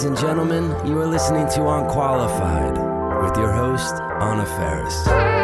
Ladies and gentlemen, you are listening to Unqualified with your host, Anna Faris.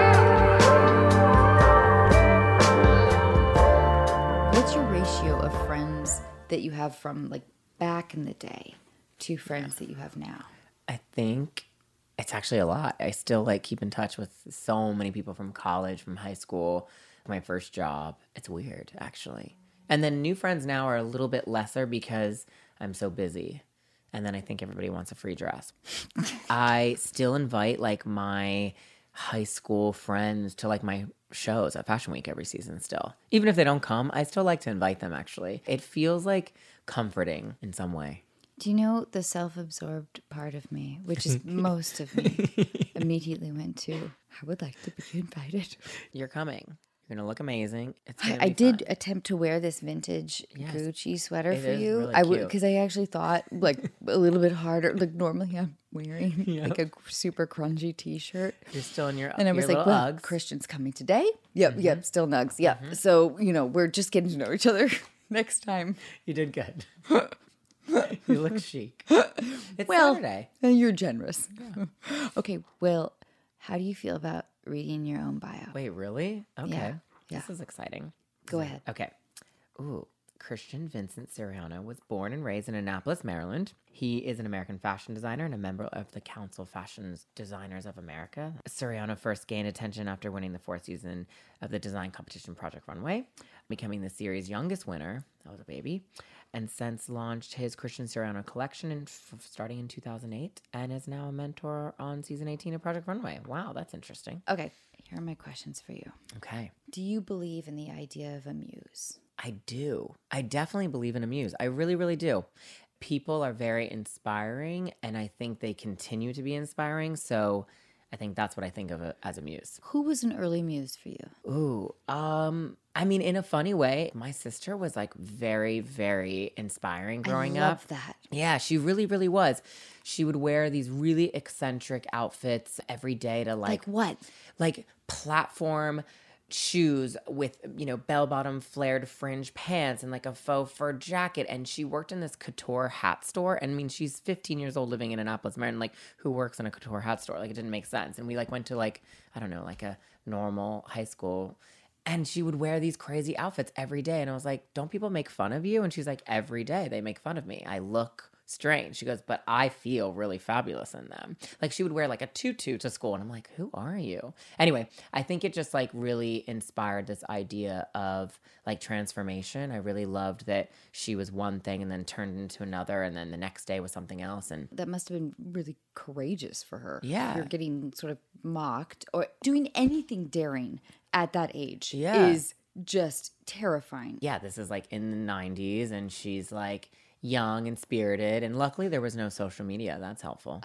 What's your ratio of friends that you have from like back in the day to friends that you have now? I think it's actually a lot. I still keep in touch with so many people from college, from high school, my first job. It's weird, actually. And then new friends now are a little bit lesser because I'm so busy. And then I think everybody wants a free dress. I still invite my high school friends to my shows at Fashion Week every season still. Even if they don't come, I still like to invite them actually. It feels comforting in some way. Do you know the self-absorbed part of me, which is most of me, immediately went to, I would like to be invited. You're coming. You're going to look amazing. It's I did attempt to wear this vintage Gucci sweater for you. Really cute. Because I actually thought a little bit harder. normally I'm wearing a super grungy t-shirt. You're still in your and I was your like, little well, Uggs. Christian's coming today. Yep, still nugs. Yeah. So, we're just getting to know each other next time. You did good. You look chic. It's Saturday. You're generous. Yeah. Okay, well, how do you feel about reading your own bio? Wait, really? Okay. Yeah. This is exciting. Go ahead. Okay. Ooh, Christian Vincent Siriano was born and raised in Annapolis, Maryland. He is an American fashion designer and a member of the Council of Fashion Designers of America. Siriano first gained attention after winning the fourth season of the design competition Project Runway, becoming the series' youngest winner. That was a baby. And since launched his Christian Siriano collection starting in 2008 and is now a mentor on season 18 of Project Runway. Wow, that's interesting. Okay, here are my questions for you. Okay. Do you believe in the idea of a muse? I do. I definitely believe in a muse. I really, really do. People are very inspiring, and I think they continue to be inspiring. So I think that's what I think of as a muse. Who was an early muse for you? Ooh, I mean, in a funny way, my sister was very, very inspiring growing up. I love that. Yeah, she really, really was. She would wear these really eccentric outfits every day to Like what? Platform shoes with, bell-bottom flared fringe pants and a faux fur jacket. And she worked in this couture hat store. And I mean, she's 15 years old living in Annapolis, Maryland, who works in a couture hat store? It didn't make sense. And we went to I don't know, a normal high school. And she would wear these crazy outfits every day. And I was like, don't people make fun of you? And she's like, every day they make fun of me. I look strange. She goes, but I feel really fabulous in them. She would wear a tutu to school. And I'm like, who are you? Anyway, I think it just really inspired this idea of transformation. I really loved that she was one thing and then turned into another. And then the next day was something else. And that must have been really courageous for her. Yeah. You're getting sort of mocked or doing anything daring at that age Yeah. is just terrifying. Yeah, this is in the 90s and she's young and spirited, and luckily there was no social media. That's helpful.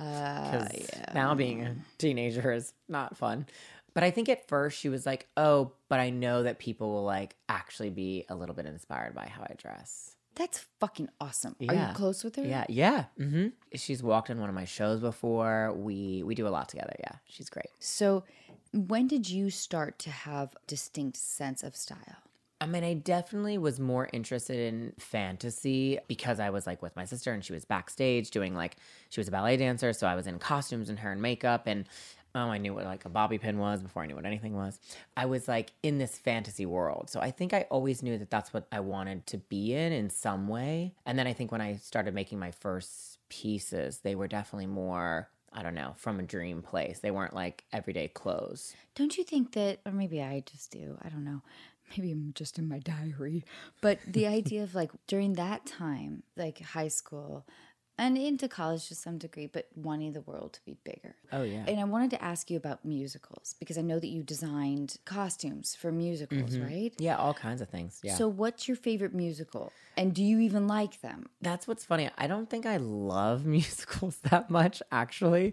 Now being a teenager is not fun. But I think at first she was like, oh, but I know that people will actually be a little bit inspired by how I dress. That's fucking awesome. Yeah. Are you close with her? Yeah. Mm-hmm. She's walked in one of my shows before. We do a lot together. Yeah, she's great. So when did you start to have a distinct sense of style? I mean, I definitely was more interested in fantasy because I was with my sister and she was backstage doing she was a ballet dancer. So I was in costumes and her in makeup, and I knew what a bobby pin was before I knew what anything was. I was in this fantasy world. So I think I always knew that that's what I wanted to be in some way. And then I think when I started making my first pieces, they were definitely more, I don't know, from a dream place. They weren't everyday clothes. Don't you think that, or maybe I just do, I don't know. Maybe I'm just in my diary. But the idea of during that time, high school and into college to some degree, but wanting the world to be bigger. Oh, yeah. And I wanted to ask you about musicals because I know that you designed costumes for musicals, right? Yeah, all kinds of things. Yeah. So what's your favorite musical? And do you even like them? That's what's funny. I don't think I love musicals that much, actually.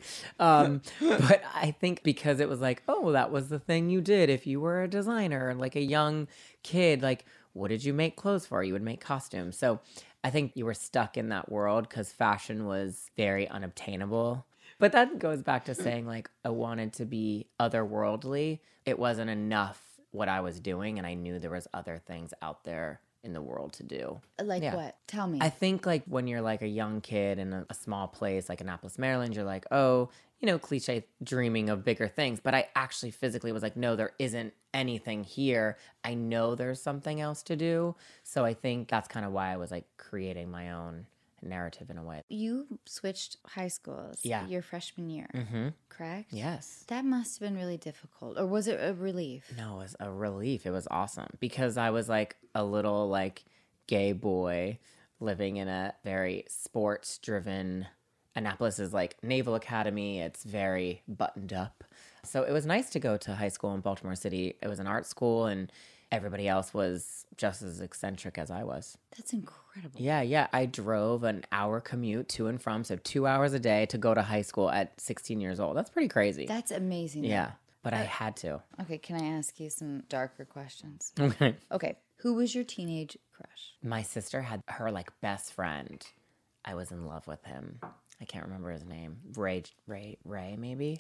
But I think because it was oh, that was the thing you did if you were a designer and a young kid, what did you make clothes for? You would make costumes. So I think you were stuck in that world because fashion was very unobtainable. But that goes back to saying I wanted to be otherworldly. It wasn't enough what I was doing, and I knew there was other things out there in the world to do. Like Yeah. what? Tell me. I think like when you're like a young kid in a small place like Annapolis, Maryland, you're like, oh, you know, cliche dreaming of bigger things. But I actually physically was like, no, there isn't anything here. I know there's something else to do. So I think that's kind of why I was like creating my own narrative in a way. You switched high schools your freshman year, correct? Yes. That must have been really difficult. Or was it a relief? No, it was a relief. It was awesome because I was like a little like gay boy living in a very sports driven. Annapolis is like Naval Academy. It's very buttoned up. So it was nice to go to high school in Baltimore City. It was an art school and everybody else was just as eccentric as I was. That's incredible. Yeah. I drove an hour commute to and from, so 2 hours a day to go to high school at 16 years old. That's pretty crazy. That's amazing. Yeah, but I had to. Okay, can I ask you some darker questions? Okay. Okay, who was your teenage crush? My sister had her like best friend. I was in love with him. I can't remember his name. Ray, maybe.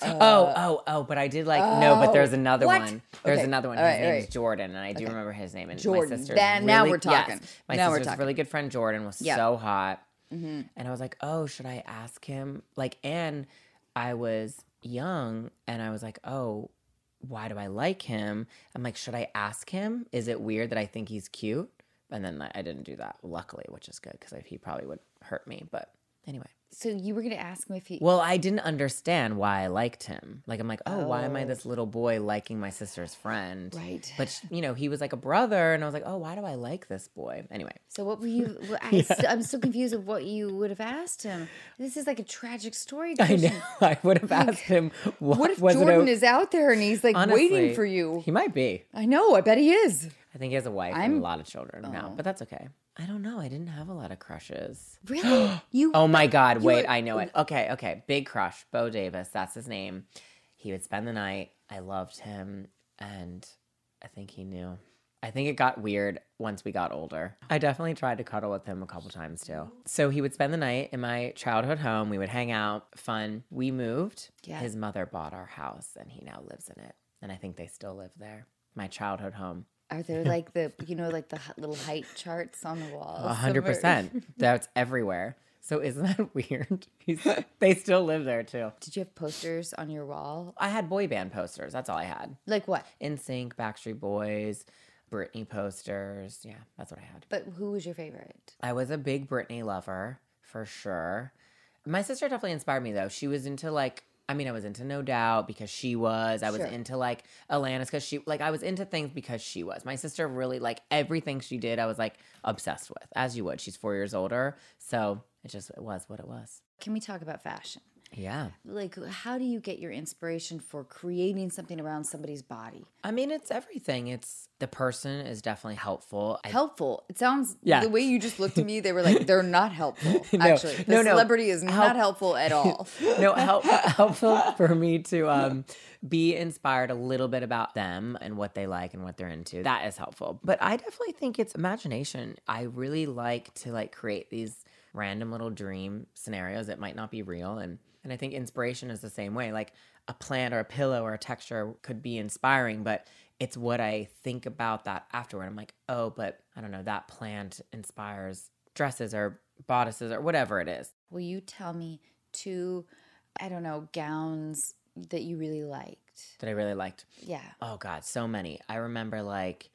But I did like no. But there's another what? one. There's Okay. another one. All His right, name all is right. Jordan, and I do remember his name. And Jordan. my sister's Now really, we're talking. Yes, my Now we're sister's talking. really good friend Jordan was Yeah. so hot, and I was like, oh, should I ask him? Like, and I was young, and I was like, oh, why do I like him? I'm like, should I ask him? Is it weird that I think he's cute? And then I didn't do that, luckily, which is good because he probably would hurt me. But anyway. So you were going to ask him if he... Well, I didn't understand why I liked him. Like, I'm like, oh, why am I this little boy liking my sister's friend? Right. But, you know, he was like a brother, and I was like, oh, why do I like this boy? Anyway. So what were you... I'm still confused of what you would have asked him. This is like a tragic story, I Christian. know. I would have asked him, What if was it Jordan is out there and he's like Honestly, waiting for you? He might be. I know. I bet he is. I think he has a wife and a lot of children now, but that's okay. I don't know. I didn't have a lot of crushes. Really? You? Oh my God. Wait, I know it. Okay. Big crush. Bo Davis. That's his name. He would spend the night. I loved him. And I think he knew. I think it got weird once we got older. I definitely tried to cuddle with him a couple times too. So he would spend the night in my childhood home. We would hang out, fun. We moved. Yeah. His mother bought our house and he now lives in it. And I think they still live there. My childhood home. Are there like the, like the little height charts on the wall? 100%. That's everywhere. So isn't that weird? They still live there too. Did you have posters on your wall? I had boy band posters. That's all I had. Like what? NSYNC, Backstreet Boys, Britney posters. Yeah, that's what I had. But who was your favorite? I was a big Britney lover for sure. My sister definitely inspired me though. She was into like, I was into No Doubt because she was. I was into like Alanis because she, like I was into things because she was. My sister really, like everything she did, I was like obsessed with, as you would. She's 4 years older. So it was what it was. Can we talk about fashion? Yeah. Like, how do you get your inspiration for creating something around somebody's body? It's everything. It's the person is definitely helpful. Helpful. It sounds, Yeah. the way you just looked at me, they were like, they're not helpful. No, Actually, the no. celebrity is not helpful at all. No, helpful for me to be inspired a little bit about them and what they like and what they're into. That is helpful. But I definitely think it's imagination. I really like to like create these random little dream scenarios that might not be real. And I think inspiration is the same way. Like a plant or a pillow or a texture could be inspiring, but it's what I think about that afterward. I'm like, oh, but I don't know, that plant inspires dresses or bodices or whatever it is. Will you tell me 2, I don't know, gowns that you really liked? That I really liked. Yeah. Oh God, so many. I remember like,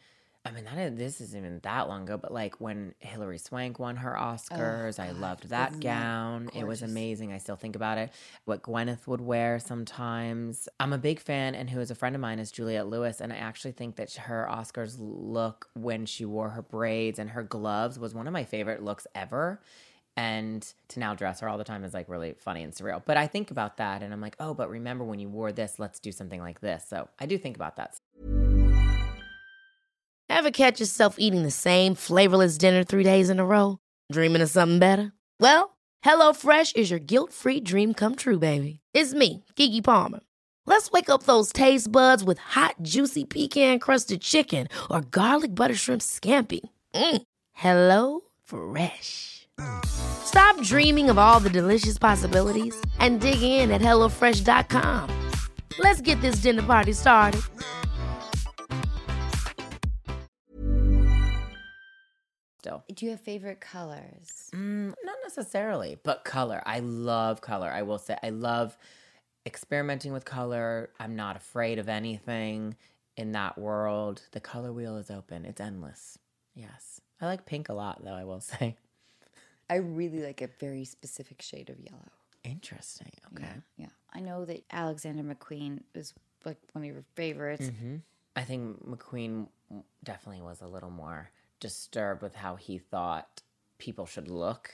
this isn't even that long ago, but like when Hilary Swank won her Oscars, I loved that gown. It was amazing. I still think about it. What Gwyneth would wear sometimes. I'm a big fan, and who is a friend of mine is Juliette Lewis, and I actually think that her Oscars look when she wore her braids and her gloves was one of my favorite looks ever. And to now dress her all the time is like really funny and surreal. But I think about that and I'm like, oh, but remember when you wore this, let's do something like this. So I do think about that. Ever catch yourself eating the same flavorless dinner 3 days in a row? Dreaming of something better? Well, HelloFresh is your guilt-free dream come true, baby. It's me, Keke Palmer. Let's wake up those taste buds with hot, juicy pecan-crusted chicken or garlic butter shrimp scampi. Hello Fresh. Stop dreaming of all the delicious possibilities and dig in at HelloFresh.com. Let's get this dinner party started. Do you have favorite colors? Not necessarily, but color. I love color. I will say I love experimenting with color. I'm not afraid of anything in that world. The color wheel is open. It's endless. Yes. I like pink a lot, though, I will say. I really like a very specific shade of yellow. Interesting. Okay. Yeah. I know that Alexander McQueen is like one of your favorites. I think McQueen definitely was a little more disturbed with how he thought people should look.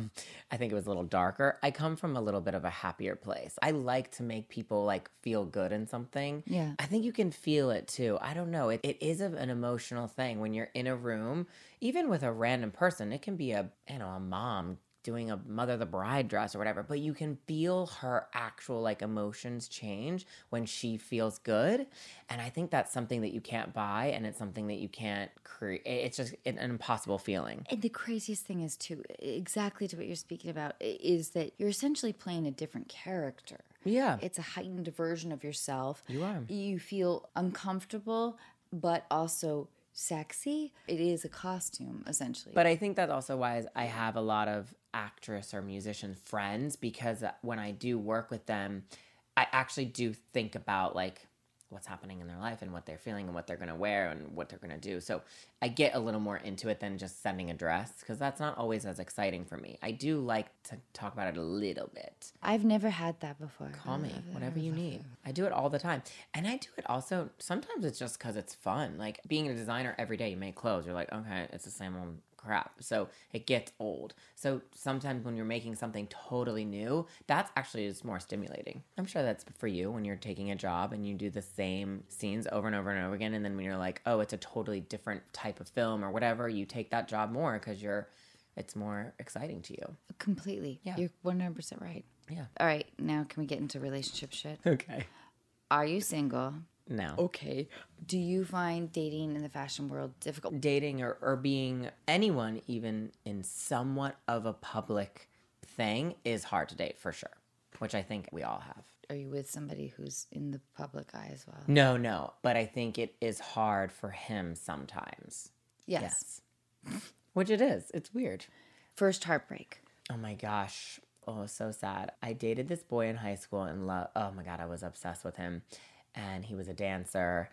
I think it was a little darker. I come from a little bit of a happier place. I like to make people like feel good in something. Yeah. I think you can feel it too. I don't know. It is an emotional thing when you're in a room, even with a random person. It can be a mom doing a Mother the Bride dress or whatever, but you can feel her actual like emotions change when she feels good. And I think that's something that you can't buy, and it's something that you can't create. It's just an impossible feeling. And the craziest thing is too, exactly to what you're speaking about, is that you're essentially playing a different character. Yeah. It's a heightened version of yourself. You are. You feel uncomfortable, but also sexy. It is a costume, essentially. But I think that's also why I have a lot of actress or musician friends, because when I do work with them, I actually do think about like what's happening in their life and what they're feeling and what they're going to wear and what they're going to do. So I get a little more into it than just sending a dress, because that's not always as exciting for me. I do like to talk about it a little bit. I've never had that before. Call me, whatever you need. I do it all the time. And I do it also, sometimes it's just because it's fun. Like being a designer every day, you make clothes. You're like, okay, it's the same old crap. So it gets old. So sometimes when you're making something totally new, that's actually just more stimulating. I'm sure that's for you when you're taking a job and you do the same scenes over and over and over again. And then when you're like, oh, it's a totally different type of film or whatever, you take that job more because it's more exciting to you. Completely. Yeah. You're 100% right. Yeah. All right, now can we get into relationship shit? Okay. Are you single? No. Okay. Do you find dating in the fashion world difficult? Dating or being anyone even in somewhat of a public thing is hard to date for sure, which I think we all have. Are you with somebody who's in the public eye as well? No, but I think it is hard for him sometimes. Yes. Which it is. It's weird. First heartbreak. Oh my gosh. Oh, so sad. I dated this boy in high school and oh my God, I was obsessed with him. And he was a dancer,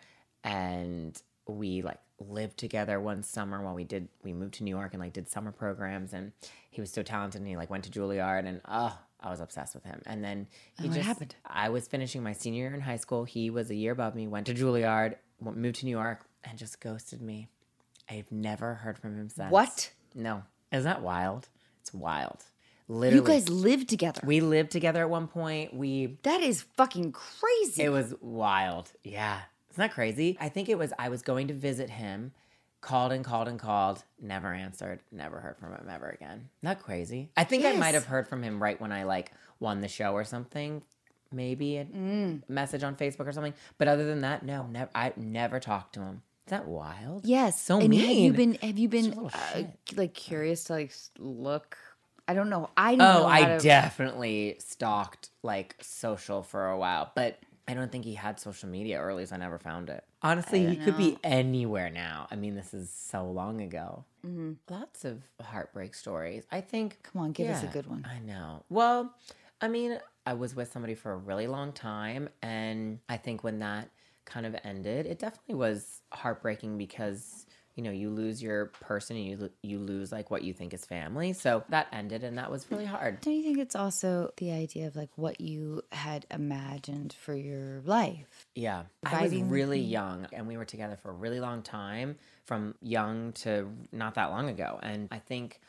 and we like lived together one summer while we moved to New York and like did summer programs, and he was so talented, and he like went to Juilliard, and I was obsessed with him. And then what happened? I was finishing my senior year in high school. He was a year above me, went to Juilliard, moved to New York, and just ghosted me. I've never heard from him since. What? No. Isn't that wild? It's wild. Literally. You guys lived together. We lived together at one point. That is fucking crazy. It was wild. Yeah. Isn't that crazy? I think I was going to visit him, called and called and called, never answered, never heard from him ever again. Isn't that crazy? I think I might have heard from him right when I like won the show or something. Maybe a message on Facebook or something. But other than that, no, never. I never talked to him. Is that wild? Yes. So and mean. Have you been like curious to like look? I don't know. I don't know. I definitely stalked like social for a while, but I don't think he had social media, or at least I never found it. Honestly, he could be anywhere now. I mean, this is so long ago. Mm-hmm. Lots of heartbreak stories. I think. Come on, give us a good one. I know. Well, I mean, I was with somebody for a really long time, and I think when that kind of ended, it definitely was heartbreaking because you lose your person, and you lose like what you think is family. So that ended, and that was really hard. Don't you think it's also the idea of like what you had imagined for your life? Yeah. I was really young, and we were together for a really long time, from young to not that long ago. And I think,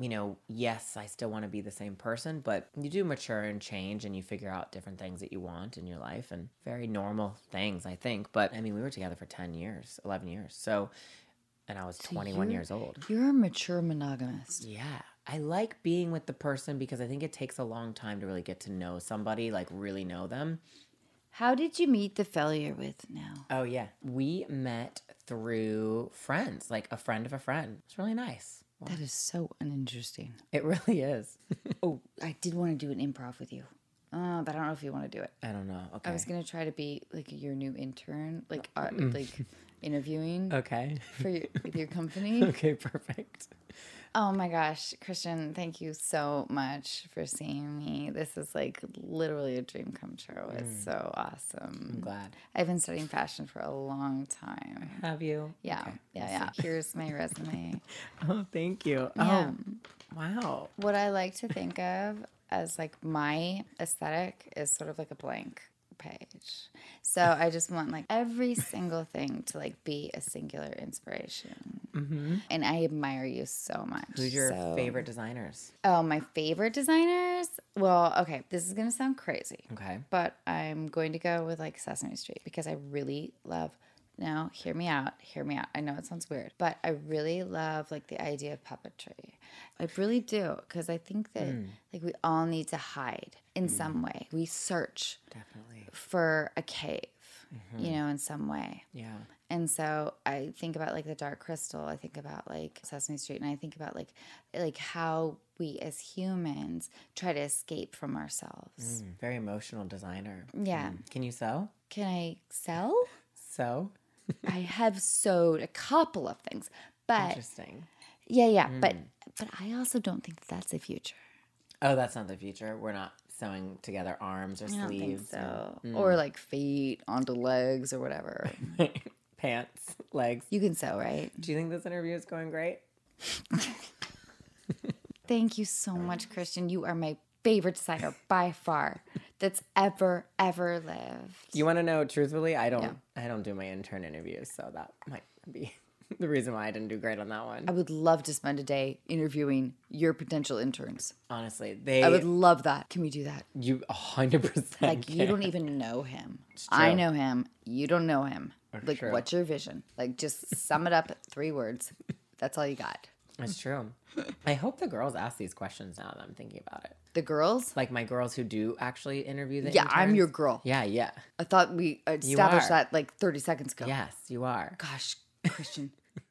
yes, I still want to be the same person, but you do mature and change, and you figure out different things that you want in your life, and very normal things, I think. But I mean, we were together for 10 years, 11 years. So, and I was 21 years old. You're a mature monogamist. Yeah. I like being with the person because I think it takes a long time to really get to know somebody, like really know them. How did you meet the fella you're with now? Oh, yeah. We met through friends, like a friend of a friend. It's really nice. That is so uninteresting. It really is. Oh, I did want to do an improv with you. But I don't know if you want to do it. I don't know. Okay. I was going to try to be like your new intern. Like interviewing Okay. with your company. Okay, perfect. Oh my gosh, Christian, thank you so much for seeing me. This is like literally a dream come true. It's so awesome. I'm glad. I've been studying fashion for a long time. Have you? Yeah, Okay, yeah. Here's my resume. Oh, thank you. Yeah. Oh, wow. What I like to think of as like my aesthetic is sort of like a blank page. So I just want like every single thing to like be a singular inspiration. Mm-hmm. And I admire you so much. Who's your favorite designers? Oh, my favorite designers? Well, okay, this is going to sound crazy. Okay. But I'm going to go with like Sesame Street because I really love. Now, hear me out. I know it sounds weird, but I really love like the idea of puppetry. I really do, because I think that like we all need to hide in some way. We search Definitely for a cave, you know, in some way. Yeah. And so I think about like the Dark Crystal. I think about like Sesame Street, and I think about like how we as humans try to escape from ourselves. Very emotional designer. Yeah. Can you sew? Can I sell? Sew? I have sewed a couple of things, but Interesting. yeah. But I also don't think that's the future. Oh, that's not the future. We're not sewing together arms or I don't think sleeves. so. Or like feet onto legs or whatever. Pants, legs. You can sew, right? Do you think this interview is going great? Thank you so much, Christian. You are my favorite designer by far that's ever lived. You want to know truthfully? I don't do my intern interviews, so that might be the reason why I didn't do great on that one. I would love to spend a day interviewing your potential interns. Honestly, I would love that. Can we do that? You 100% Like, can. you don't even know him. true. I know him. You don't know him. Like, true. what's your vision? Like, just sum it up 3 words. That's all you got. It's true. I hope the girls ask these questions now that I'm thinking about it. The girls? Like my girls who do actually interview the Yeah, I'm interns. your girl. Yeah. I thought we established are. that like 30 seconds ago. Yes, you are. Gosh, Christian.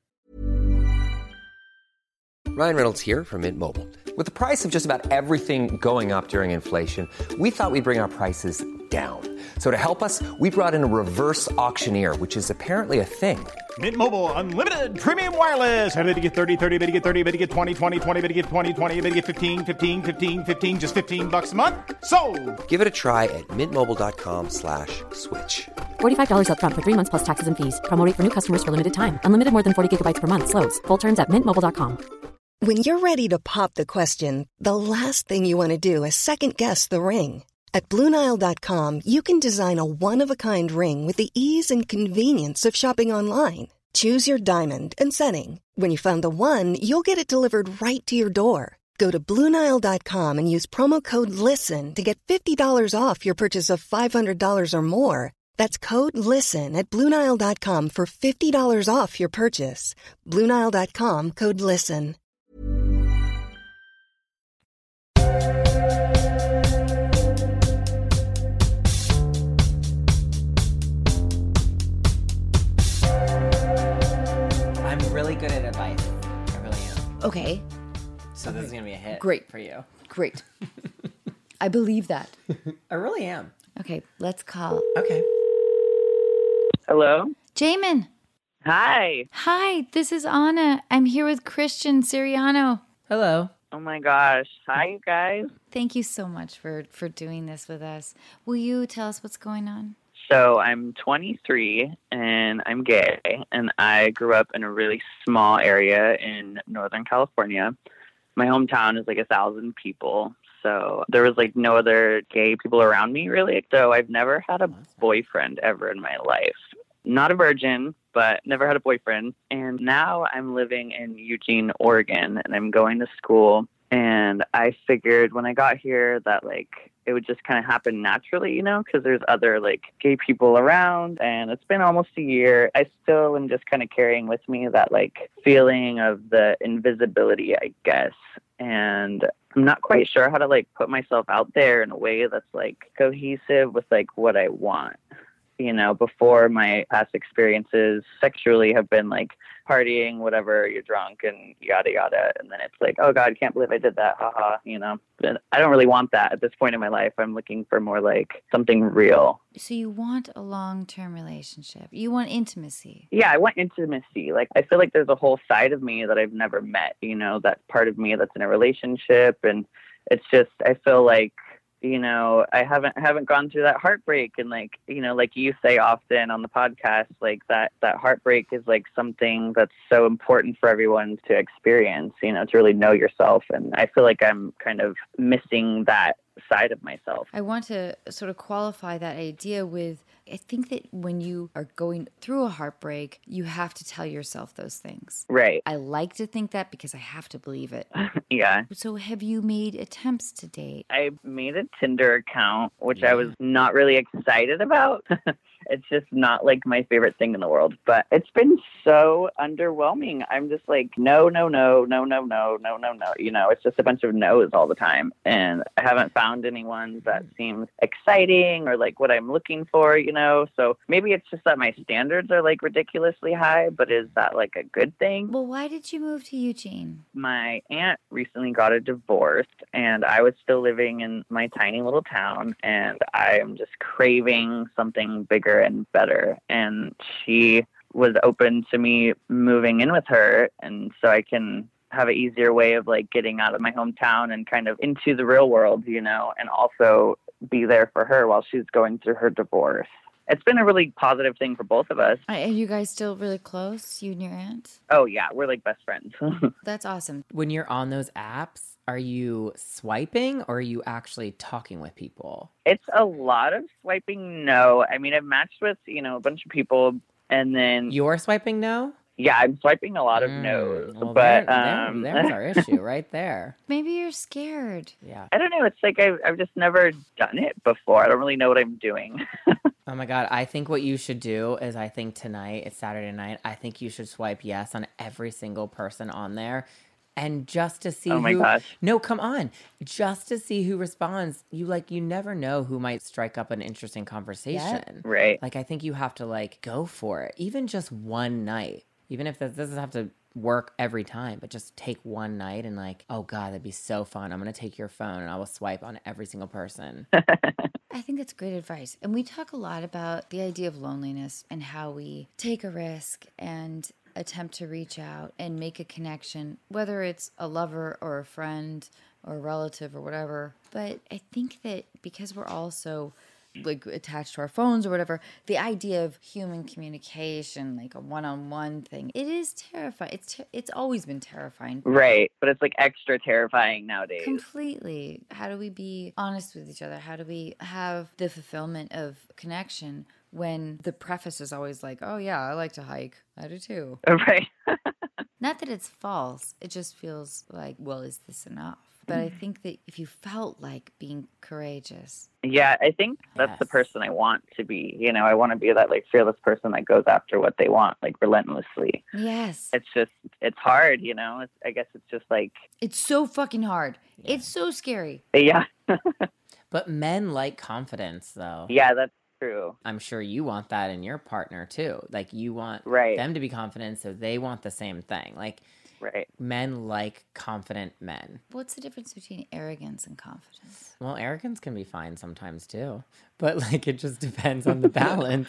Ryan Reynolds here from Mint Mobile. With the price of just about everything going up during inflation, we thought we'd bring our prices down. So to help us, we brought in a reverse auctioneer, which is apparently a thing. Mint Mobile Unlimited Premium Wireless. How to get 30, 30, bit to get 30, bit to get 20, 20, 20, bit to get 20, 20, bit to get 15, 15, 15, 15, just $15 a month? Sold! Give it a try at mintmobile.com/switch. $45 up front for 3 months plus taxes and fees. Promo rate for new customers for limited time. Unlimited more than 40 gigabytes per month. Slows full terms at mintmobile.com. When you're ready to pop the question, the last thing you want to do is second-guess the ring. At BlueNile.com, you can design a one-of-a-kind ring with the ease and convenience of shopping online. Choose your diamond and setting. When you find the one, you'll get it delivered right to your door. Go to BlueNile.com and use promo code LISTEN to get $50 off your purchase of $500 or more. That's code LISTEN at BlueNile.com for $50 off your purchase. BlueNile.com, code LISTEN. I'm really good at advice. I really am. Okay, So this is going to be a hit Great. for you. great. I believe that. I really am. Okay, let's call Okay. Hello. Jamin. Hi. Hi, this is Anna. I'm here with Christian Siriano. Hello. Oh my gosh. Hi, you guys. Thank you so much for doing this with us. Will you tell us what's going on? So I'm 23 and I'm gay, and I grew up in a really small area in Northern California. My hometown is like 1,000 people. So there was like no other gay people around me really. So I've never had a boyfriend ever in my life. Not a virgin, but never had a boyfriend. And now I'm living in Eugene, Oregon, and I'm going to school. And I figured when I got here that like it would just kind of happen naturally, you know, because there's other like gay people around. And it's been almost a year. I still am just kind of carrying with me that like feeling of the invisibility, I guess. And I'm not quite sure how to like put myself out there in a way that's like cohesive with like what I want. before my past experiences sexually have been like partying, whatever, you're drunk and yada, yada. And then it's like, oh God, can't believe I did that. Haha, But I don't really want that at this point in my life. I'm looking for more like something real. So you want a long-term relationship. You want intimacy. Yeah, I want intimacy. Like, I feel like there's a whole side of me that I've never met, that part of me that's in a relationship. And it's just, I feel like, I haven't gone through that heartbreak. And like you say often on the podcast, like that heartbreak is like something that's so important for everyone to experience, to really know yourself. And I feel like I'm kind of missing that side of myself. I want to sort of qualify that idea with, I think that when you are going through a heartbreak, you have to tell yourself those things. Right. I like to think that because I have to believe it. Yeah. So have you made attempts to date? I made a Tinder account, which I was not really excited about. It's just not like my favorite thing in the world, but it's been so underwhelming. I'm just like, no. It's just a bunch of no's all the time. And I haven't found anyone that seems exciting or like what I'm looking for, So maybe it's just that my standards are like ridiculously high, but is that like a good thing? Well, why did you move to Eugene? My aunt recently got a divorce and I was still living in my tiny little town and I am just craving something bigger and better. And she was open to me moving in with her. And so I can have an easier way of like getting out of my hometown and kind of into the real world, and also be there for her while she's going through her divorce. It's been a really positive thing for both of us. Are you guys still really close, you and your aunt? Oh, yeah. We're like best friends. That's awesome. When you're on those apps, are you swiping or are you actually talking with people? It's a lot of swiping no. I mean, I've matched with, a bunch of people and then... You're swiping no? Yeah, I'm swiping a lot of no's. Well, but there's our issue right there. Maybe you're scared. Yeah. I don't know. It's like I've just never done it before. I don't really know what I'm doing. Oh my God. I think what you should do is tonight, it's Saturday night, I think you should swipe yes on every single person on there. And just to see gosh. No, come on. Just to see who responds. You never know who might strike up an interesting conversation. Yeah, right. Like, I think you have to go for it. Even just one night. Even if this doesn't have to work every time, but just take one night and oh God, that'd be so fun. I'm going to take your phone and I will swipe on every single person. I think that's great advice. And we talk a lot about the idea of loneliness and how we take a risk and attempt to reach out and make a connection, whether it's a lover or a friend or a relative or whatever. But I think that because we're all so attached to our phones or whatever, the idea of human communication, like a one-on-one thing, it is terrifying. It's always been terrifying. Right. But it's extra terrifying nowadays. Completely. How do we be honest with each other? How do we have the fulfillment of connection when the preface is always like, oh yeah, I like to hike. I do too. Right. Not that it's false. It just feels like, well, is this enough? But I think that if you felt like being courageous. Yeah, I think that's the person I want to be. I want to be that fearless person that goes after what they want, relentlessly. Yes. It's hard, I guess it's just it's so fucking hard. Yeah. It's so scary. Yeah. But men like confidence, though. Yeah, that's true. I'm sure you want that in your partner, too. You want them to be confident, so they want the same thing. Right. Men like confident men. What's the difference between arrogance and confidence? Well, arrogance can be fine sometimes too. But it just depends on the balance.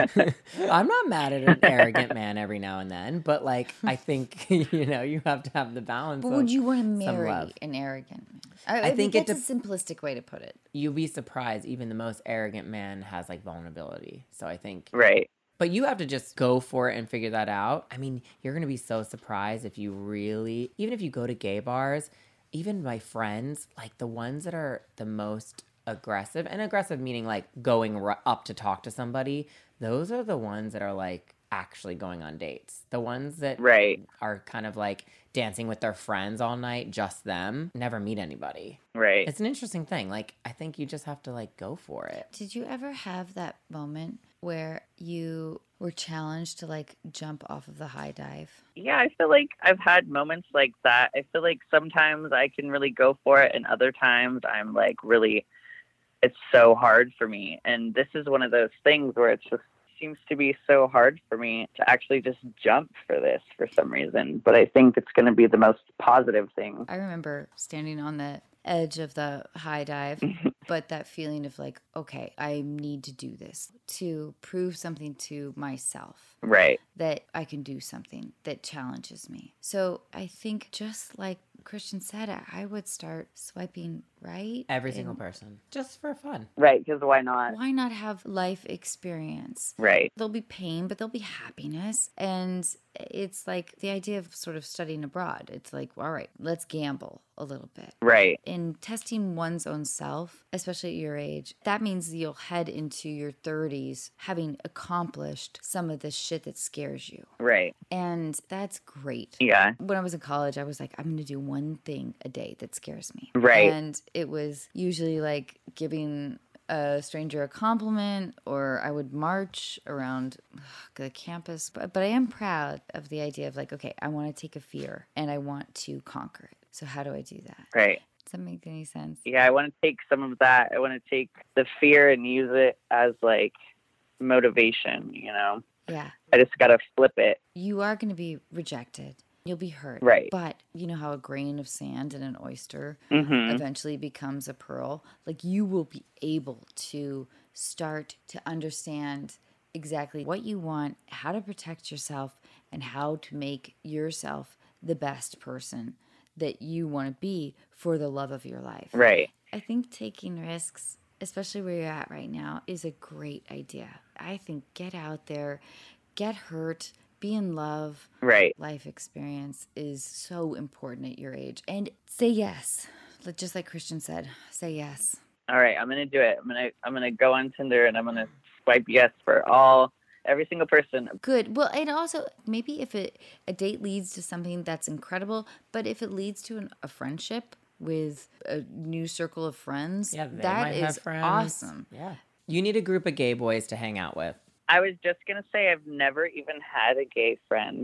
I'm not mad at an arrogant man every now and then, but I think, you have to have the balance. But would you want to marry an arrogant man? I think that's a simplistic way to put it. You'll be surprised. Even the most arrogant man has vulnerability. So I think. Right. But you have to just go for it and figure that out. I mean, you're going to be so surprised if you really, even if you go to gay bars, even my friends, the ones that are the most aggressive, and aggressive meaning going up to talk to somebody, those are the ones that are actually going on dates. The ones that are kind of dancing with their friends all night, just them, never meet anybody. Right. It's an interesting thing. I think you just have to go for it. Did you ever have that moment where you were challenged to jump off of the high dive? Yeah, I feel like I've had moments like that. I feel like sometimes I can really go for it and other times I'm really it's so hard for me. And this is one of those things where it's just seems to be so hard for me to actually just jump for this for some reason. But I think it's going to be the most positive thing. I remember standing on the edge of the high dive, but that feeling of like, okay, I need to do this to prove something to myself. Right. That I can do something that challenges me. So I think just like Christian said, I would start swiping right. Every single person, just for fun. Right, because why not? Why not have life experience? Right. There'll be pain, but there'll be happiness. And it's like the idea of sort of studying abroad. It's like, all right, let's gamble a little bit. Right. In testing one's own self, especially at your age, that means you'll head into your 30s having accomplished some of the shit that scares you. Right. And that's great. Yeah. When I was in college, I was like, I'm going to do one thing a day that scares me. Right. And it was usually like giving a stranger a compliment, or I would march around the campus. But I am proud of the idea of like, okay, I want to take a fear and I want to conquer it. So how do I do that? Right. Does that make any sense? Yeah, I want to take some of that. I want to take the fear and use it as like motivation, you know? Yeah. I just got to flip it. You are going to be rejected. You'll be hurt. Right. But you know how a grain of sand in an oyster Mm-hmm. eventually becomes a pearl? Like you will be able to start to understand exactly what you want, how to protect yourself, and how to make yourself the best person that you want to be for the love of your life. Right. I think taking risks, especially where you're at right now, is a great idea. I think get out there, get hurt, be in love. Right. Life experience is so important at your age. And say yes. Just like Christian said, say yes. All right, I'm going to do it. I'm going to go on Tinder and I'm going to swipe yes for every single person. Good. Well, and also maybe if a date leads to something that's incredible, but if it leads to a friendship with a new circle of friends, that is awesome. Yeah. You need a group of gay boys to hang out with. I was just going to say I've never even had a gay friend.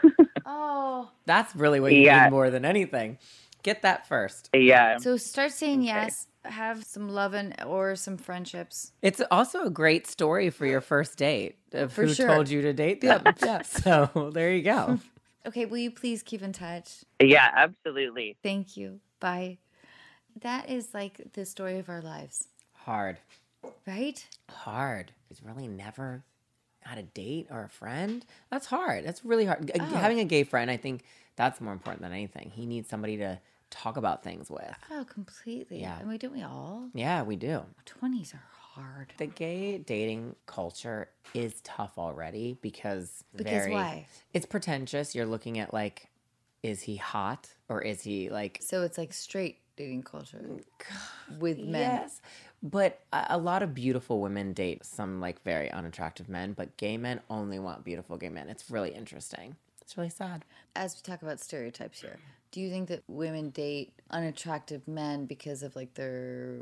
Oh. That's really what you need more than anything. Get that first. Yeah. So start saying yes. Have some loving or some friendships. It's also a great story for your first date of For who sure. told you to date them. Yeah. So there you go. Okay, will you please keep in touch? Yeah, absolutely. Thank you. Bye. That is like the story of our lives. Hard. Right? Hard. He's really never had a date or a friend. That's hard. That's really hard. Having a gay friend, I think that's more important than anything. He needs somebody to talk about things with. Oh, completely. Yeah. And don't we all? Yeah, we do. 20s are hard. The gay dating culture is tough already because why? It's pretentious. You're looking at like, is he hot or is he like... So it's like straight dating culture with men. Yes. But a lot of beautiful women date some like very unattractive men, but gay men only want beautiful gay men. It's really interesting. It's really sad. As we talk about stereotypes here, do you think that women date unattractive men because of like their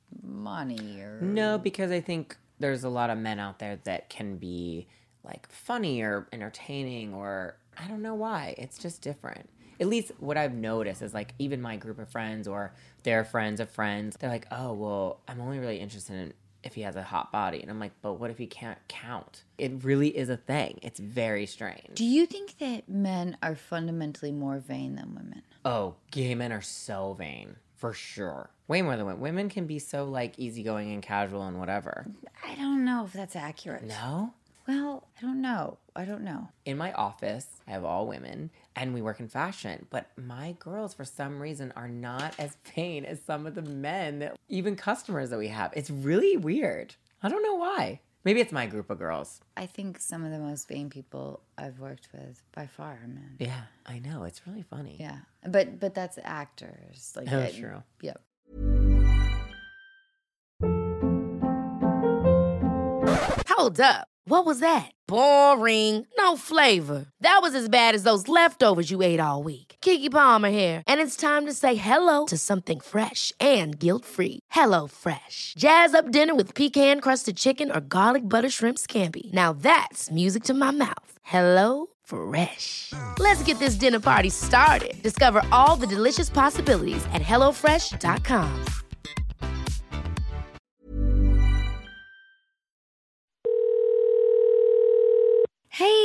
money or... No, because I think there's a lot of men out there that can be like funny or entertaining or I don't know why. It's just different. At least what I've noticed is like even my group of friends or their friends of friends, they're like, oh, well, I'm only really interested in if he has a hot body. And I'm like, but what if he can't count? It really is a thing. It's very strange. Do you think that men are fundamentally more vain than women? Oh, gay men are so vain. For sure. Way more than women. Women can be so like easygoing and casual and whatever. I don't know if that's accurate. No? Well, I don't know. In my office, I have all women and we work in fashion, but my girls for some reason are not as vain as some of the men, even customers that we have. It's really weird. I don't know why. Maybe it's my group of girls. I think some of the most vain people I've worked with by far are men. Yeah, I know. It's really funny. Yeah. But that's actors. Like That's true. Yep. Hold up. What was that? Boring. No flavor. That was as bad as those leftovers you ate all week. Keke Palmer here, and it's time to say hello to something fresh and guilt-free. Hello Fresh. Jazz up dinner with pecan-crusted chicken or garlic butter shrimp scampi. Now that's music to my mouth. Hello Fresh. Let's get this dinner party started. Discover all the delicious possibilities at hellofresh.com.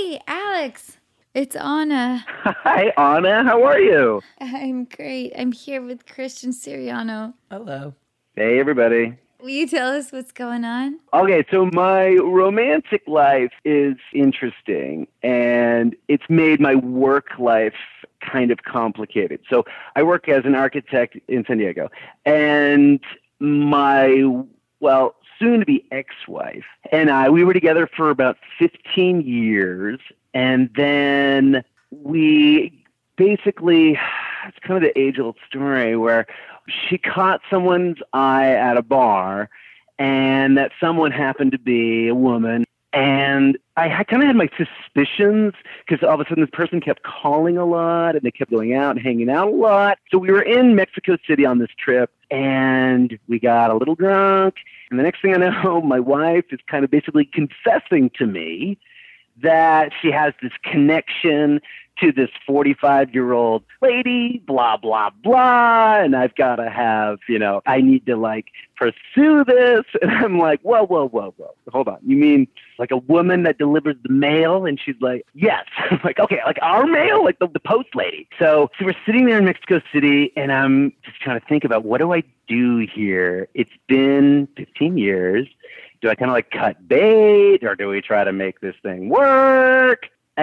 Hey, Alex. It's Anna. Hi, Anna. How are you? I'm great. I'm here with Christian Siriano. Hello. Hey, everybody. Will you tell us what's going on? Okay, so my romantic life is interesting, and it's made my work life kind of complicated. So I work as an architect in San Diego, and my, soon-to-be ex-wife and we were together for about 15 years, and then we basically, it's kind of the age-old story where she caught someone's eye at a bar, and that someone happened to be a woman. And I kind of had my suspicions because all of a sudden this person kept calling a lot and they kept going out and hanging out a lot. So we were in Mexico City on this trip, and we got a little drunk. And the next thing I know, my wife is kind of basically confessing to me that she has this connection to this 45-year-old lady, blah, blah, blah. And I've got to have, I need to pursue this. And I'm like, whoa. Hold on. You mean like a woman that delivers the mail? And she's like, yes. I'm like, okay, like our mail, like the post lady. So we're sitting there in Mexico City, and I'm just trying to think about, what do I do here? It's been 15 years. Do I kind of cut bait, or do we try to make this thing work?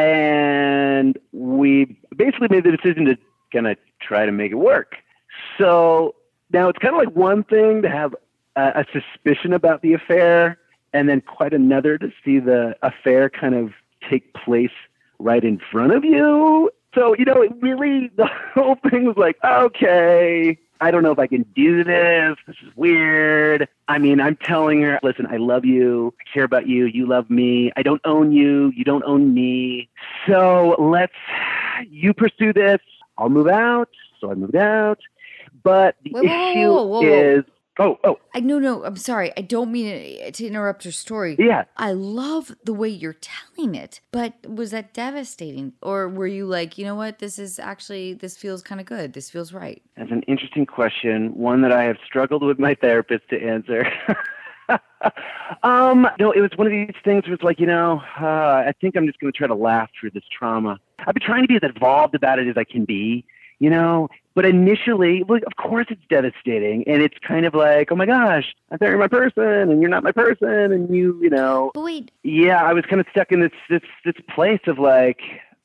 And we basically made the decision to kind of try to make it work. So now it's kind of one thing to have a suspicion about the affair, and then quite another to see the affair kind of take place right in front of you. So, it really, the whole thing was like, okay, I don't know if I can do this. This is weird. I mean, I'm telling her, listen, I love you. I care about you. You love me. I don't own you. You don't own me. So you pursue this. I'll move out. So I moved out. But the issue is... Oh. No, I'm sorry. I don't mean to interrupt your story. Yeah. I love the way you're telling it, but was that devastating? Or were you like, you know what, this feels kind of good. This feels right. That's an interesting question, one that I have struggled with my therapist to answer. No, it was one of these things where it's like, I think I'm just going to try to laugh through this trauma. I've been trying to be as involved about it as I can be, But initially, of course it's devastating. And it's kind of like, oh my gosh, I thought you're my person and you're not my person. And But wait. Yeah, I was kind of stuck in this place of like,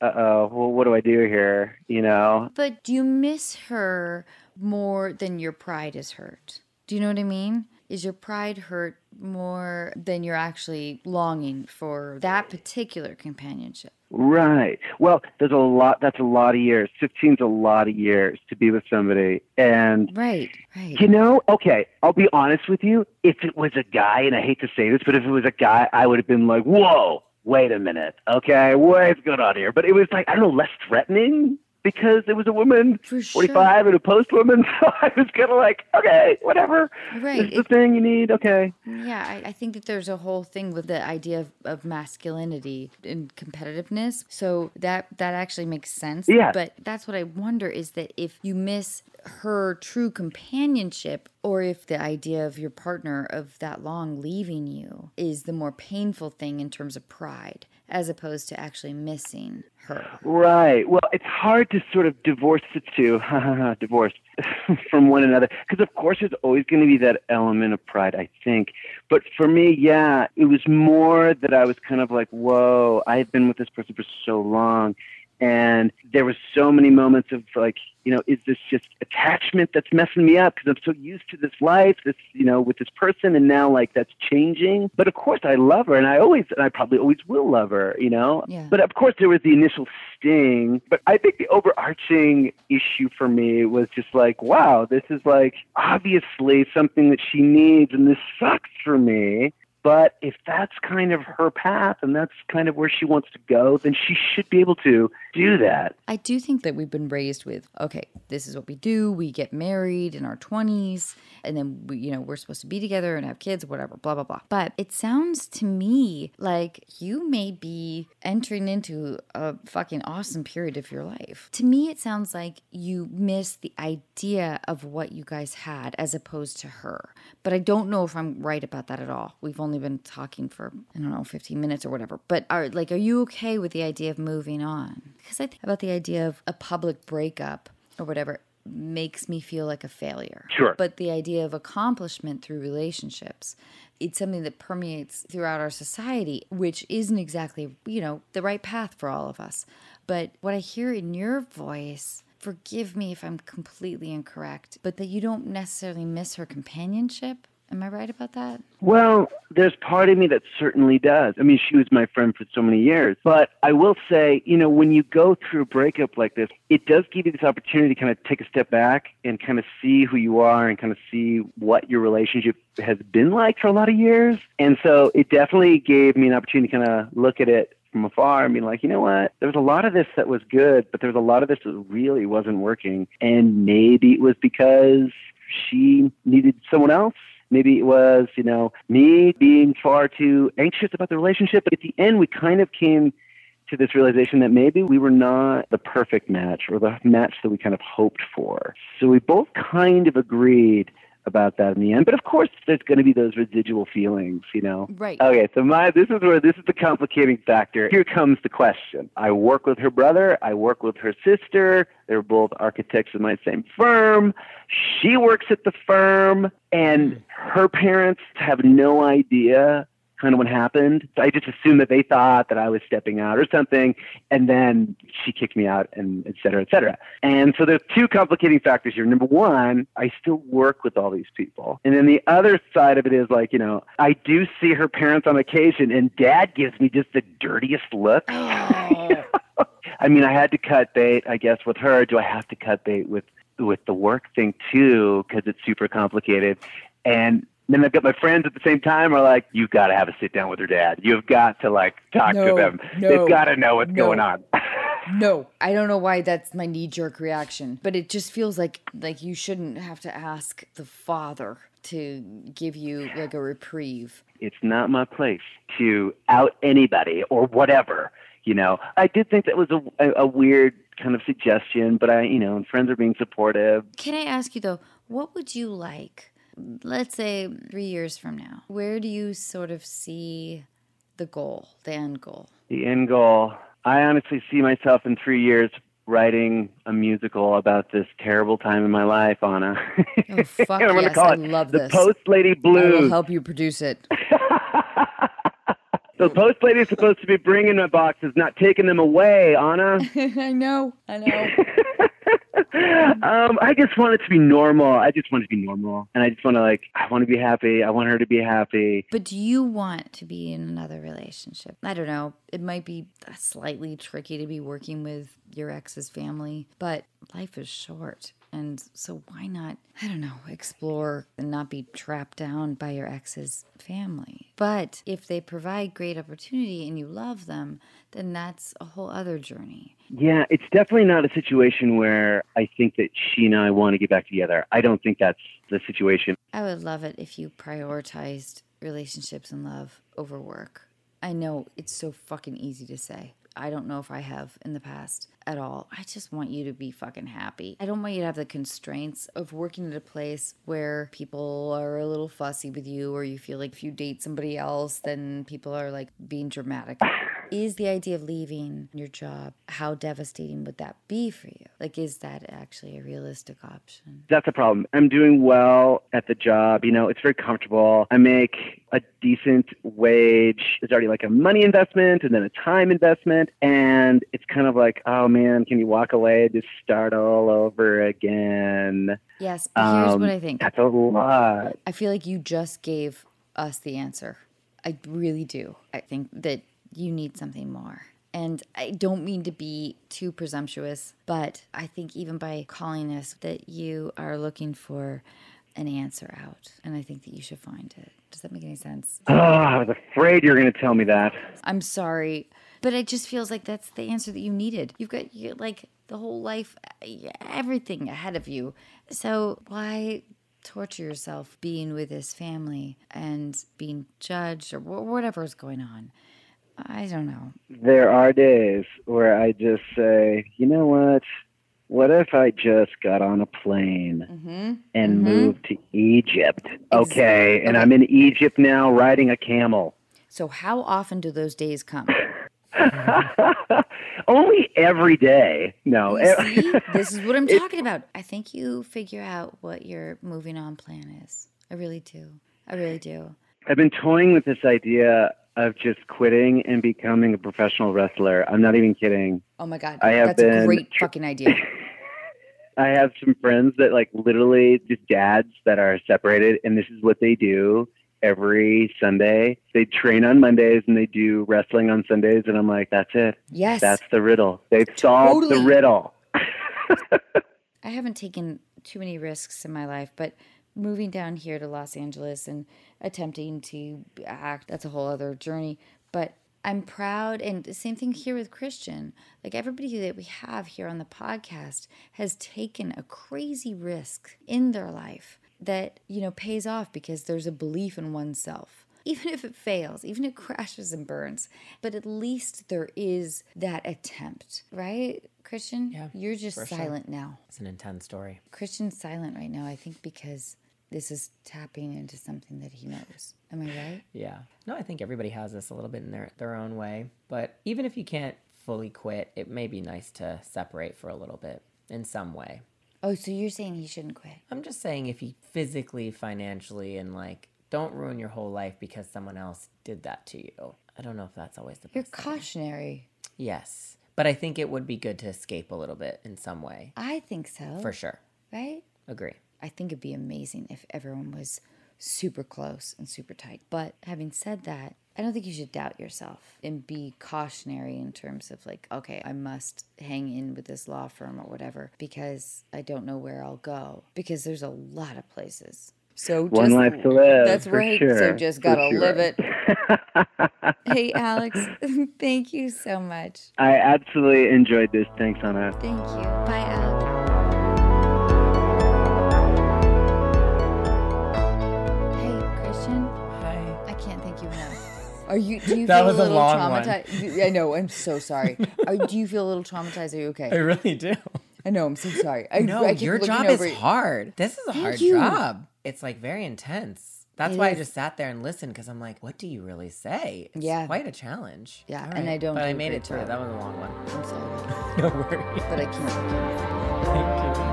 well, what do I do here? But do you miss her more than your pride is hurt? Do you know what I mean? Is your pride hurt more than you're actually longing for that particular companionship? Right. Well, that's a lot of years. 15's a lot of years to be with somebody. And, right. Okay, I'll be honest with you. If it was a guy, and I hate to say this, but if it was a guy, I would have been like, whoa, wait a minute. Okay, what's going on here? But it was like, I don't know, less threatening because it was a woman, for sure. 45 and a post woman. So I was kind of like, okay, whatever. Right. This is the thing you need. Okay. Yeah, I think that there's a whole thing with the idea of masculinity and competitiveness. So that actually makes sense. Yeah. But that's what I wonder is that if you miss her true companionship, or if the idea of your partner of that long leaving you is the more painful thing in terms of pride, as opposed to actually missing her. Right. Well, it's hard to sort of divorce the two, divorce from one another, because of course there's always going to be that element of pride, I think. But for me, yeah, it was more that I was kind of like, whoa, I've been with this person for so long. And there were so many moments of like, is this just attachment that's messing me up? Because I'm so used to this life, with this person, and now like that's changing. But of course I love her, and I probably always will love her, Yeah. But of course there was the initial sting. But I think the overarching issue for me was just like, wow, this is like obviously something that she needs, and this sucks for me. But if that's kind of her path and that's kind of where she wants to go, then she should be able to do that. I do think that we've been raised with, okay, this is what we do. We get married in our 20s, and then we're supposed to be together and have kids, whatever, blah, blah, blah. But it sounds to me like you may be entering into a fucking awesome period of your life. To me, it sounds like you miss the idea of what you guys had as opposed to her. But I don't know if I'm right about that at all. We've only only been talking for, I don't know, 15 minutes or whatever. But are you okay with the idea of moving on? Because I think about the idea of a public breakup or whatever makes me feel like a failure. Sure. But the idea of accomplishment through relationships, it's something that permeates throughout our society, which isn't exactly, the right path for all of us. But what I hear in your voice, forgive me if I'm completely incorrect, but that you don't necessarily miss her companionship. Am I right about that? Well, there's part of me that certainly does. I mean, she was my friend for so many years. But I will say, when you go through a breakup like this, it does give you this opportunity to kind of take a step back and kind of see who you are and kind of see what your relationship has been like for a lot of years. And so it definitely gave me an opportunity to kind of look at it from afar and be like, you know what, there was a lot of this that was good, but there was a lot of this that really wasn't working. And maybe it was because she needed someone else. Maybe it was, me being far too anxious about the relationship. But at the end, we kind of came to this realization that maybe we were not the perfect match or the match that we kind of hoped for. So we both kind of agreed about that in the end. But of course, there's going to be those residual feelings, Right. Okay, so this is the complicating factor. Here comes the question. I work with her brother. I work with her sister. They're both architects in my same firm. She works at the firm, and her parents have no idea kind of what happened. So I just assumed that they thought that I was stepping out or something, and then she kicked me out, and et cetera, et cetera. And so there's two complicating factors here. Number one, I still work with all these people. And then the other side of it is like, I do see her parents on occasion, and Dad gives me just the dirtiest look. I mean, I had to cut bait, I guess, with her. Do I have to cut bait with the work thing too? Because it's super complicated. And then I've got my friends at the same time are like, you've got to have a sit down with her dad. You've got to talk to them. They've got to know what's going on. No, I don't know why that's my knee-jerk reaction, but it just feels like you shouldn't have to ask the father to give you a reprieve. It's not my place to out anybody or whatever. I did think that was a weird kind of suggestion, but and friends are being supportive. Can I ask you though, what would you like? Let's say 3 years from now, where do you sort of see the goal, the end goal? The end goal. I honestly see myself in 3 years writing a musical about this terrible time in my life, Anna. Oh, fuck I'm yes, call I it love The this. Post Lady I Blues. will help you produce it. The Post Lady is supposed to be bringing my boxes, not taking them away, Anna. I know. I just want it to be normal. And I just want to I want to be happy. I want her to be happy. But do you want to be in another relationship? I don't know. It might be slightly tricky to be working with your ex's family, but life is short. And so why not, I don't know, explore and not be trapped down by your ex's family. But if they provide great opportunity and you love them, then that's a whole other journey. Yeah, it's definitely not a situation where I think that she and I want to get back together. I don't think that's the situation. I would love it if you prioritized relationships and love over work. I know it's so fucking easy to say. I don't know if I have in the past at all. I just want you to be fucking happy. I don't want you to have the constraints of working at a place where people are a little fussy with you, or you feel like if you date somebody else, then people are being dramatic. Is the idea of leaving your job, how devastating would that be for you? Is that actually a realistic option? That's a problem. I'm doing well at the job. It's very comfortable. I make a decent wage. There's already a money investment and then a time investment. And it's kind of like, oh man, can you walk away and just start all over again? Yes, but here's what I think. That's a lot. I feel like you just gave us the answer. I really do. I think that you need something more. And I don't mean to be too presumptuous, but I think even by calling this that you are looking for an answer out. And I think that you should find it. Does that make any sense? Oh, I was afraid you were going to tell me that. I'm sorry, but it just feels like that's the answer that you needed. You've got the whole life, everything ahead of you. So why torture yourself being with this family and being judged or whatever is going on? I don't know. There are days where I just say, you know what? what if I just got on a plane and moved to Egypt? Okay, and I'm in Egypt now riding a camel. So how often do those days come? Only every day. No. You see? This is what I'm talking about. I think you figure out what your moving on plan is. I really do. I really do. I've been toying with this idea of just quitting and becoming a professional wrestler. I'm not even kidding. Oh my God. That's a great fucking idea. I have some friends that like literally just dads that are separated, and this is what they do every Sunday. They train on Mondays and they do wrestling on Sundays, and I'm like, that's it. Yes. That's the riddle. They've solved the riddle. I haven't taken too many risks in my life, but moving down here to Los Angeles and attempting to act, that's a whole other journey. But I'm proud, and the same thing here with Christian. Like everybody that we have here on the podcast has taken a crazy risk in their life that, you know, pays off because there's a belief in oneself. Even if it fails, even if it crashes and burns, but at least there is that attempt, right, Christian? Yeah, you're just silent now. It's an intense story. Christian's silent right now, I think, because this is tapping into something that he knows. Am I right? Yeah. No, I think everybody has this a little bit in their own way. But even if you can't fully quit, it may be nice to separate for a little bit in some way. Oh, so you're saying he shouldn't quit? I'm just saying if he physically, financially, and like, don't ruin your whole life because someone else did that to you. I don't know if that's always the best. You're cautionary. Yes. But I think it would be good to escape a little bit in some way. I think so. For sure. Right? Agree. I think it'd be amazing if everyone was super close and super tight. But having said that, I don't think you should doubt yourself and be cautionary in terms of like, okay, I must hang in with this law firm or whatever because I don't know where I'll go. Because there's a lot of places. So one life to live. That's right. Sure, so just gotta live it. Hey, Alex, thank you so much. I absolutely enjoyed this. Thanks, Anna. Thank you. Bye, Alex. Hey, Christian. Hi. I can't thank you enough. Do you feel That a was a little long traumatized? I know. I'm so sorry. Do you feel a little traumatized? Are you okay? I really do. I know. I'm so sorry. No, I keep your looking job over is it. hard. This is a Thank hard you. job. It's like very intense. That's It why I is. just sat there and listened because I'm like, what do you really say? It's Yeah. quite a challenge. Yeah, All and I don't But do I a made great it through. job. That was a long one. I'm sorry. No worries. But I can't. Thank you.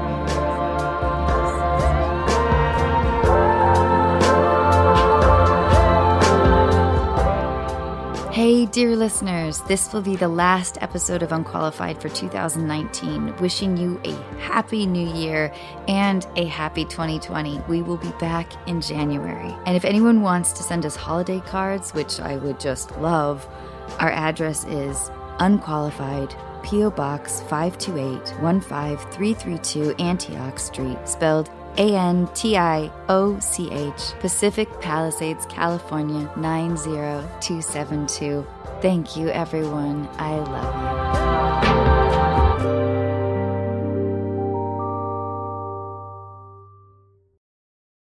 Hey, dear listeners, this will be the last episode of Unqualified for 2019. Wishing you a happy new year and a happy 2020. We will be back in January. And if anyone wants to send us holiday cards, which I would just love, our address is Unqualified, P.O. Box 528-15332 Antioch Street, spelled Antioch, Pacific Palisades, California 90272. Thank you, everyone. I love you.